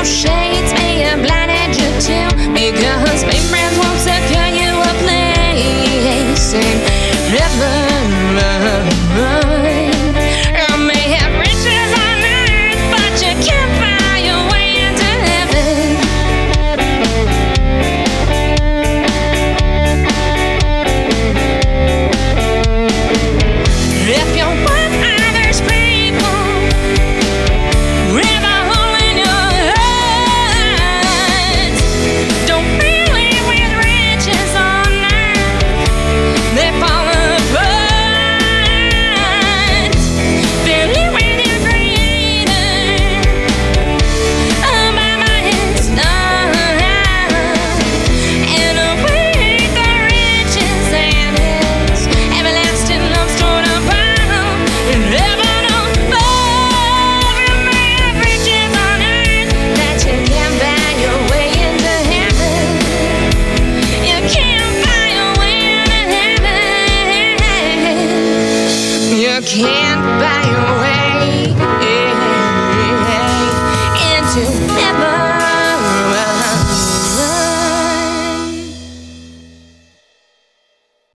your shades may have blinded you too, because fake friends won't secure you a place in heaven. You may have riches on earth, but you can't buy your way into heaven. If you want others people, rip a hole in your heart. Don't believe with riches on earth, they fall apart. Believe with your creator, by my hands and await the riches and his everlasting love stored above in heaven above. You may have riches on earth that you can't buy your way into heaven. You can't buy your way into heaven. You can't buy your way